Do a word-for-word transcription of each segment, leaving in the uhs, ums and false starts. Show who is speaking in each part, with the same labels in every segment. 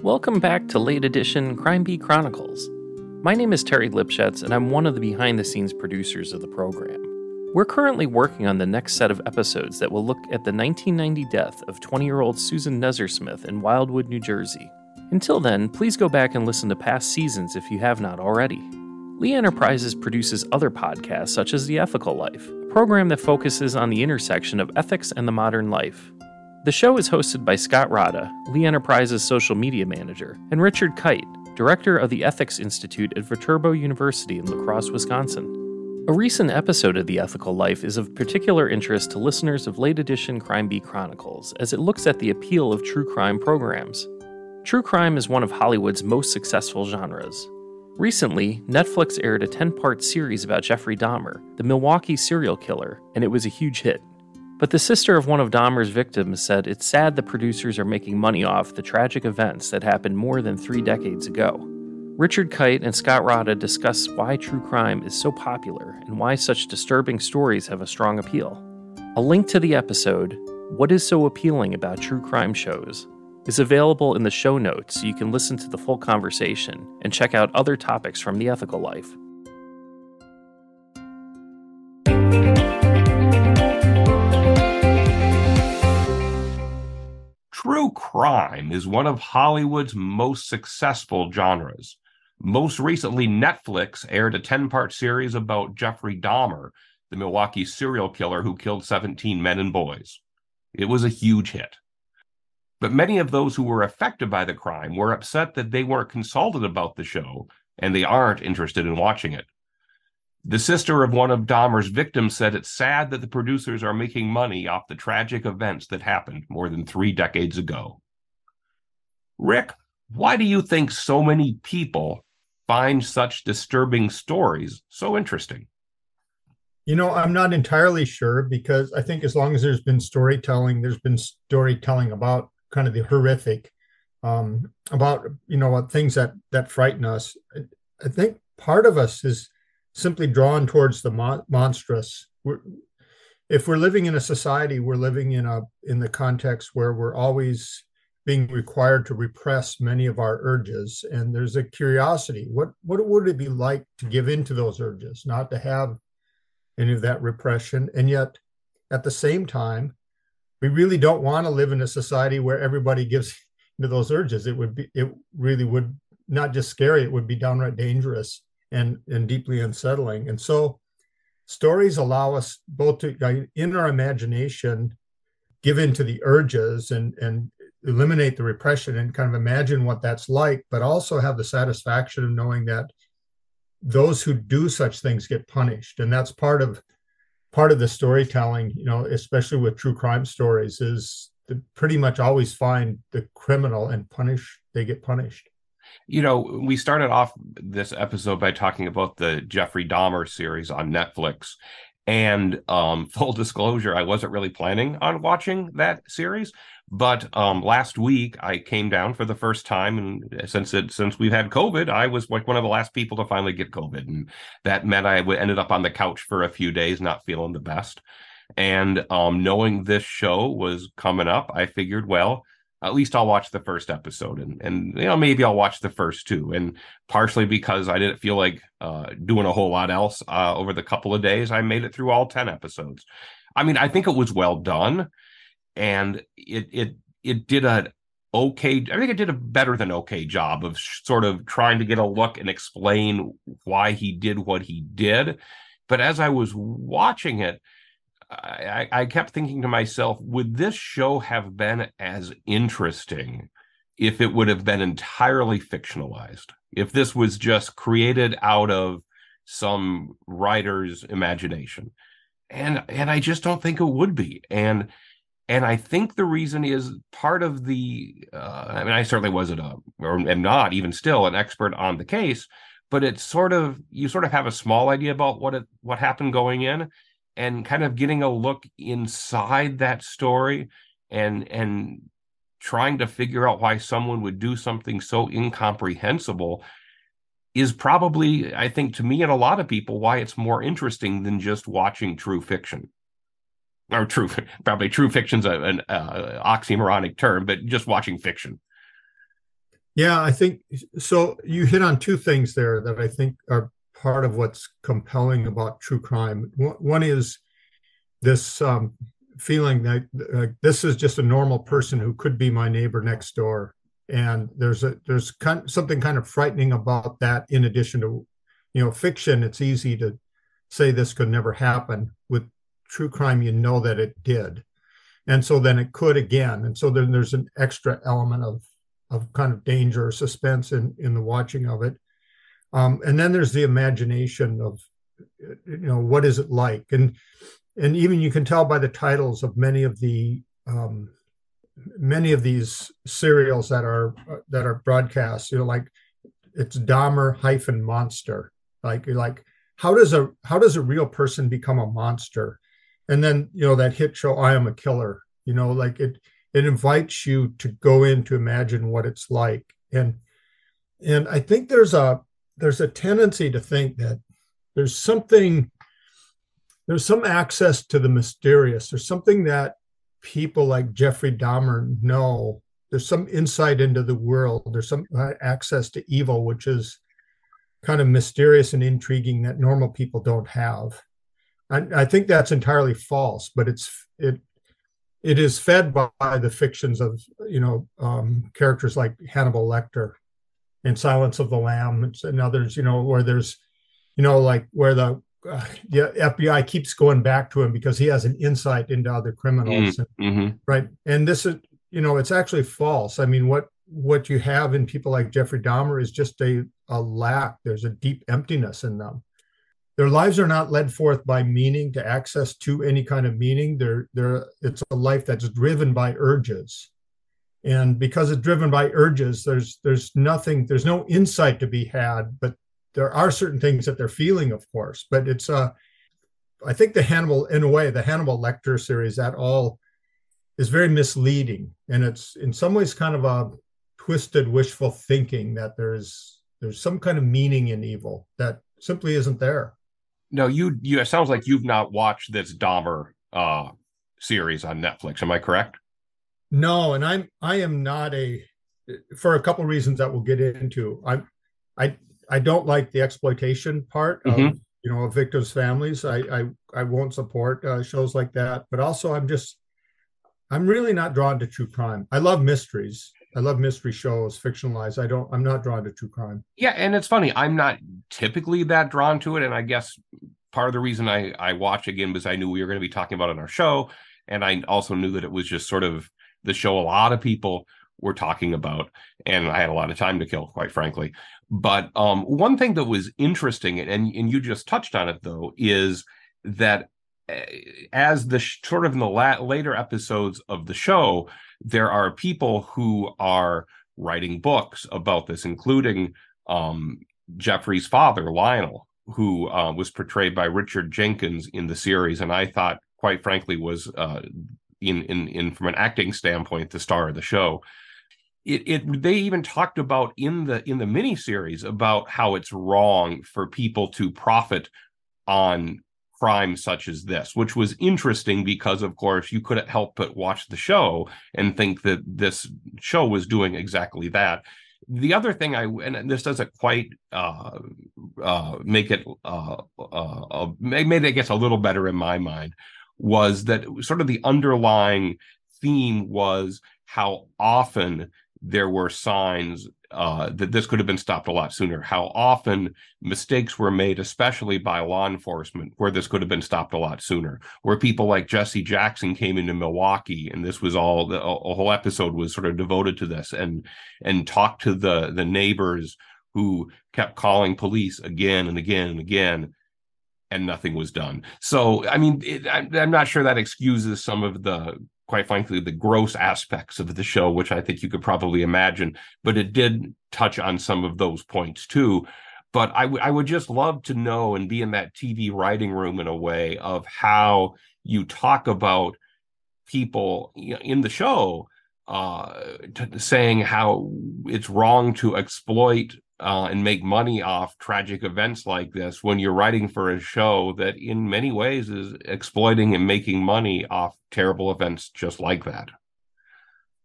Speaker 1: Welcome back to Late Edition Crime Beat Chronicles. My name is Terry Lipschutz, and I'm one of the behind-the-scenes producers of the program. We're currently working on the next set of episodes that will look at the nineteen ninety death of twenty-year-old Susan Nezersmith in Wildwood, New Jersey. Until then, please go back and listen to past seasons if you have not already. Lee Enterprises produces other podcasts such as The Ethical Life, a program that focuses on the intersection of ethics and the modern life. The show is hosted by Scott Rada, Lee Enterprises social media manager, and Richard Kite, director of the Ethics Institute at Viterbo University in La Crosse, Wisconsin. A recent episode of The Ethical Life is of particular interest to listeners of Late Edition Crime Beat Chronicles, as it looks at the appeal of true crime programs. True crime is one of Hollywood's most successful genres. Recently, Netflix aired a ten-part series about Jeffrey Dahmer, the Milwaukee serial killer, and it was a huge hit. But the sister of one of Dahmer's victims said it's sad the producers are making money off the tragic events that happened more than three decades ago. Richard Kite and Scott Rada discuss why true crime is so popular and why such disturbing stories have a strong appeal. A link to the episode, What is So Appealing About True Crime Shows, is available in the show notes so you can listen to the full conversation and check out other topics from The Ethical Life.
Speaker 2: True crime is one of Hollywood's most successful genres. Most recently, Netflix aired a ten-part series about Jeffrey Dahmer, the Milwaukee serial killer who killed seventeen men and boys. It was a huge hit. But many of those who were affected by the crime were upset that they weren't consulted about the show, and they aren't interested in watching it. The sister of one of Dahmer's victims said it's sad that the producers are making money off the tragic events that happened more than three decades ago. Rick, why do you think so many people find such disturbing stories so interesting?
Speaker 3: You know, I'm not entirely sure, because I think as long as there's been storytelling, there's been storytelling about kind of the horrific, um, about, you know, what things that, that frighten us. I think part of us is simply drawn towards the mon- monstrous. We're, if we're living in a society, we're living in a in the context where we're always being required to repress many of our urges, and there's a curiosity. What what would it be like to give in to those urges, not to have any of that repression? And yet, at the same time, we really don't want to live in a society where everybody gives into those urges. It would be it really would not just scary; it would be downright dangerous and, and deeply unsettling. And so stories allow us both to, in our imagination, give in to the urges and, and eliminate the repression and kind of imagine what that's like, but also have the satisfaction of knowing that those who do such things get punished. And that's part of part of the storytelling, you know, especially with true crime stories, is to pretty much always find the criminal and punish, they get punished.
Speaker 2: You know, we started off this episode by talking about the Jeffrey Dahmer series on Netflix. And um, full disclosure, I wasn't really planning on watching that series. But um, last week, I came down for the first time. And since it, since we've had COVID, I was like one of the last people to finally get COVID. And that meant I ended up on the couch for a few days, not feeling the best. And um, knowing this show was coming up, I figured, well, at least I'll watch the first episode, and, and you know, maybe I'll watch the first two. And partially because I didn't feel like uh, doing a whole lot else uh, over the couple of days, I made it through all ten episodes. I mean, I think it was well done, and it it it did a okay. I think it did a better than okay job of sh- sort of trying to get a look and explain why he did what he did. But as I was watching it, I, I kept thinking to myself, would this show have been as interesting if it would have been entirely fictionalized? If this was just created out of some writer's imagination? And and I just don't think it would be. And and I think the reason is part of the, uh, I mean, I certainly wasn't a, or am not even still an expert on the case, but it's sort of, you sort of have a small idea about what it, what happened going in. And kind of getting a look inside that story and and trying to figure out why someone would do something so incomprehensible is probably, I think, to me and a lot of people, why it's more interesting than just watching true fiction. Or true, probably true fiction's a, an uh, oxymoronic term, but just watching fiction.
Speaker 3: Yeah, I think so. You hit on two things there that I think are part of what's compelling about true crime. One is this um, feeling that uh, this is just a normal person who could be my neighbor next door, and there's a there's kind, something kind of frightening about that. In addition to, you know, fiction, it's easy to say this could never happen. With true crime, you know that it did, and so then it could again, and so then there's an extra element of of kind of danger or suspense in in the watching of it. Um, and then there's the imagination of, you know, what is it like? And and even you can tell by the titles of many of the um, many of these serials that are uh, that are broadcast. You know, like it's Dahmer hyphen monster. Like you're like, how does a how does a real person become a monster? And then, you know, that hit show I Am a Killer. You know, like it it invites you to go in to imagine what it's like. And and I think there's a there's a tendency to think that there's something there's some access to the mysterious. There's something that people like Jeffrey Dahmer know. There's some insight into the world. There's some access to evil, which is kind of mysterious and intriguing that normal people don't have. I, I think that's entirely false, but it's it it is fed by, by the fictions of, you know, um, characters like Hannibal Lecter and Silence of the Lambs and others, you know, where there's, you know, like where the, uh, the F B I keeps going back to him because he has an insight into other criminals.
Speaker 2: Mm-hmm.
Speaker 3: And, right. And this is, you know, it's actually false. I mean, what what you have in people like Jeffrey Dahmer is just a, a lack. There's a deep emptiness in them. Their lives are not led forth by meaning, to access to any kind of meaning. They're, they're, it's a life that's driven by urges. And because it's driven by urges, there's there's nothing, there's no insight to be had, but there are certain things that they're feeling, of course. But it's, uh, I think the Hannibal, in a way, the Hannibal Lecter series, that all is very misleading. And it's in some ways kind of a twisted, wishful thinking that there's there's some kind of meaning in evil that simply isn't there.
Speaker 2: No, you, you, it sounds like you've not watched this Dahmer uh, series on Netflix. Am I correct?
Speaker 3: No, and I'm I am not a for a couple of reasons that we'll get into. I I I don't like the exploitation part of,
Speaker 2: mm-hmm.
Speaker 3: you know, of victims' families. I I, I won't support uh, shows like that. But also, I'm just I'm really not drawn to true crime. I love mysteries. I love mystery shows, fictionalized. I don't. I'm not drawn to true crime.
Speaker 2: Yeah, and it's funny. I'm not typically that drawn to it, and I guess part of the reason I I watch again was I knew we were going to be talking about it in our show, and I also knew that it was just sort of the show a lot of people were talking about, and I had a lot of time to kill, quite frankly. But um, one thing that was interesting, and and you just touched on it though, is that as the sh- sort of in the la- later episodes of the show, there are people who are writing books about this, including um, Jeffrey's father, Lionel, who uh, was portrayed by Richard Jenkins in the series, and I thought, quite frankly, was uh, in in in from an acting standpoint, the star of the show. It it they even talked about in the in the miniseries about how it's wrong for people to profit on crimes such as this, which was interesting because, of course, you couldn't help but watch the show and think that this show was doing exactly that. The other thing, I and this doesn't quite uh, uh, make it uh, uh, uh, made it gets a little better in my mind, was that sort of the underlying theme was how often there were signs uh, that this could have been stopped a lot sooner, how often mistakes were made, especially by law enforcement, where this could have been stopped a lot sooner, where people like Jesse Jackson came into Milwaukee, and this was all, the a whole episode was sort of devoted to this, and and talked to the the neighbors who kept calling police again and again and again, and nothing was done. So, I mean, it, I, I'm not sure that excuses some of the, quite frankly, the gross aspects of the show, which I think you could probably imagine, but it did touch on some of those points too. But I, w- I would just love to know and be in that T V writing room in a way of how you talk about people in the show uh, t- saying how it's wrong to exploit Uh, and make money off tragic events like this when you're writing for a show that in many ways is exploiting and making money off terrible events just like that.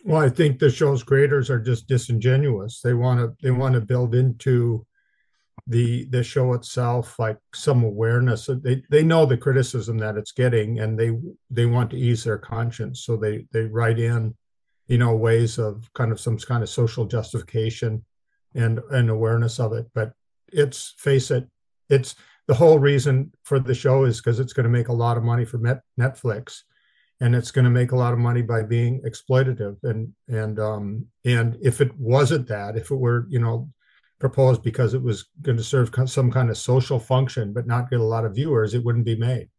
Speaker 3: Well, I think the show's creators are just disingenuous. They want to they want to build into the the show itself like some awareness. They they know the criticism that it's getting, and they they want to ease their conscience. So they they write in, you know, ways of kind of some kind of social justification and and awareness of it. But it's face it, it's the whole reason for the show is because it's going to make a lot of money for Net, Netflix, and it's going to make a lot of money by being exploitative. And and um and if it wasn't that, if it were, you know, proposed because it was going to serve some kind of social function but not get a lot of viewers, it wouldn't be made.